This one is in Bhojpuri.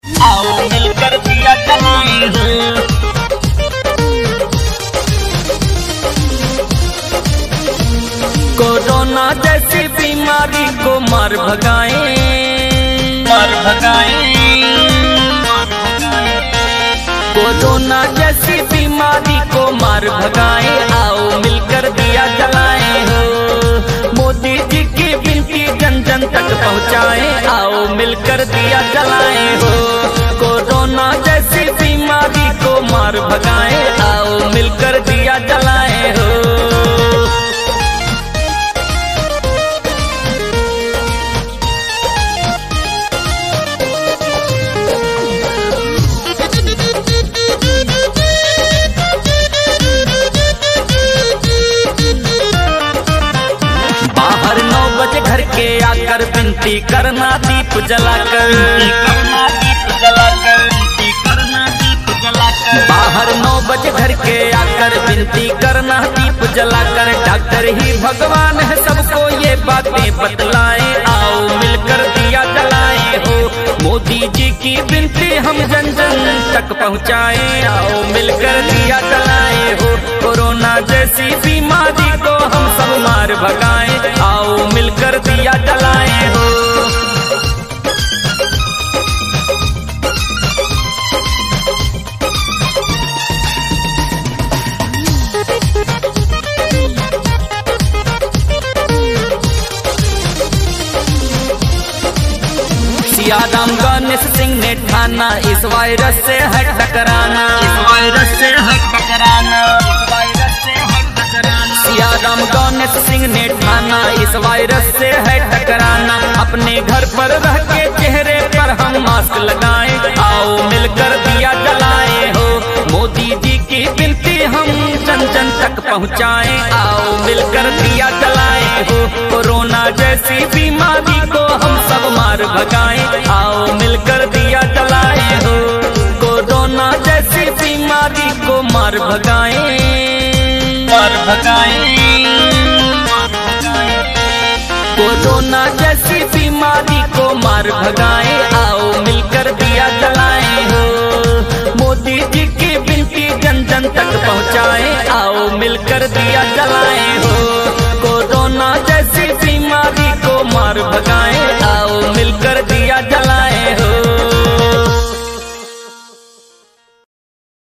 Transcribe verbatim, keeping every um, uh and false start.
आओ मिलकर दिया जलाएं हो। कोरोना जैसी बीमारी को मार भगाएं, मार भगाएं। कोरोना जैसी बीमारी को मार भगाएं, आओ मिलकर दिया जलाएं हो। मोदी जी की विनती जन जन तक पहुँचाएं, आओ मिलकर दिया जलाएं हो। कोरोना जैसी बीमारी को मार भगाएं, आओ मिलकर दिया जलाएं हो। बाहर नौ बजे घर के आकर विनती करना दीप जलाकर, करना दीप जलाकर, करना दीप जलाकर। बाहर नौ बजे घर के आकर विनती करना दीप जलाकर। डॉक्टर ही भगवान है सबको ये बातें बतलाएं, आओ मिलकर दिया जलाएं हो। मोदी जी की विनती हम जन जन तक पहुँचाएं, आओ मिलकर दिया जलाएं हो। कोरोना जैसी बीमारी को हम सब मार भगाएं, आओ मिलकर दिया जलाएं हो। सियाराम गणेश सिंह ने ठाना इस वायरस से है टकराना, इस वायरस से है टकराना, इस वायरस से है टकराना। सियाराम गणेश सिंह ने ठाना इस वायरस से है टकराना। अपने घर पर रह के चेहरे पर हम मास्क लगाएं, आओ मिलकर दिया जलाएं हो। मोदी जी की विनती हम जन जन तक पहुँचाएं, आओ मिलकर दिया जलाएं हो। कोरोना जैसी बीमारी को हम सब मार भगाएं, आओ मिलकर दिया जलाएं हो। कोरोना जैसी बीमारी को मार भगाएं, मार भगाएं। कोरोना जैसी बीमारी को मार भगाएं, आओ मिलकर दिया जलाएं हो। मोदी जी की विनती जन जन तक पहुँचाएं, आओ मिलकर दिया जलाएं